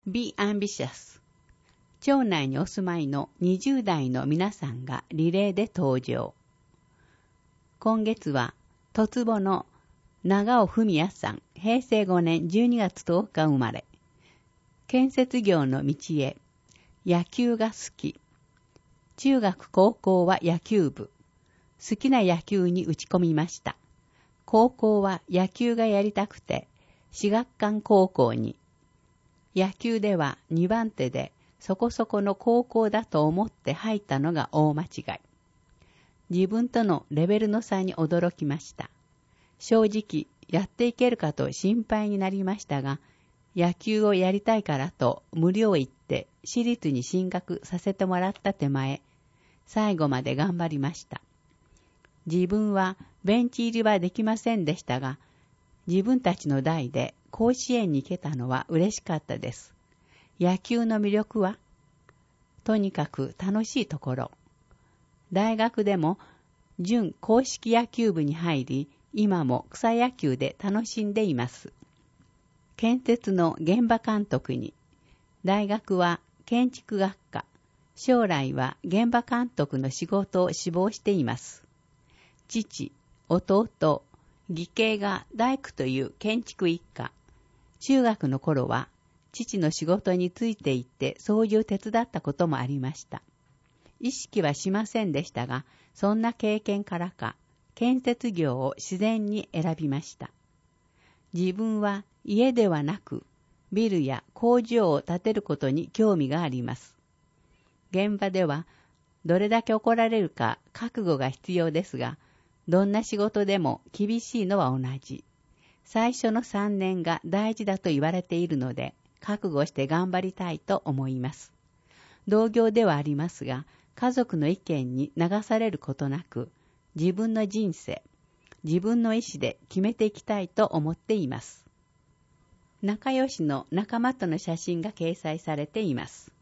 Be ambitious。町内にお住まいの20代の皆さんがリレーで登場。今月は、突母の長尾文也さん、平成5年12月10日生まれ。建設業の道へ。野球が好き。中学高校は野球部。好きな野球に打ち込みました。高校は野球がやりたくて、至学館高校に。野球では2番手でそこそこの高校だと思って入ったのが大間違い。自分とのレベルの差に驚きました。正直、やっていけるかと心配になりましたが、野球をやりたいからと無料言って私立に進学させてもらった手前、最後まで頑張りました。自分はベンチ入りはできませんでしたが、自分たちの代で甲子園に行けたのは嬉しかったです。野球の魅力は、とにかく楽しいところ。大学でも準硬式野球部に入り、今も草野球で楽しんでいます。建設の現場監督に、大学は建築学科、将来は現場監督の仕事を志望しています。父、弟、義兄が大工という建築一家。中学の頃は父の仕事について行ってそういう手伝ったこともありました。意識はしませんでしたが、そんな経験からか、建設業を自然に選びました。自分は家ではなく、ビルや工場を建てることに興味があります。現場では、どれだけ怒られるか覚悟が必要ですが、どんな仕事でも厳しいのは同じ。最初の3年が大事だと言われているので、覚悟して頑張りたいと思います。同業ではありますが、家族の意見に流されることなく、自分の人生、自分の意思で決めていきたいと思っています。仲良しの仲間との写真が掲載されています。